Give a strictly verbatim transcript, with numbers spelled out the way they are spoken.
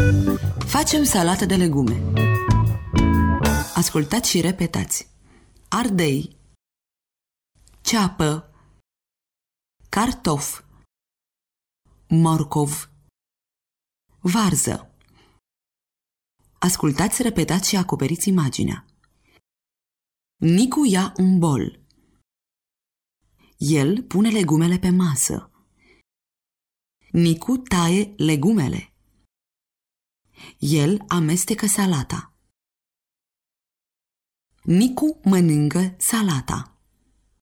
Facem salată de legume. Ascultați și repetați: ardei, ceapă, cartof, morcov, varză. Ascultați, repetați și acoperiți imaginea. Nicu ia un bol. El pune legumele pe masă. Nicu taie legumele. El amestecă salata. Nicu mănâncă salata.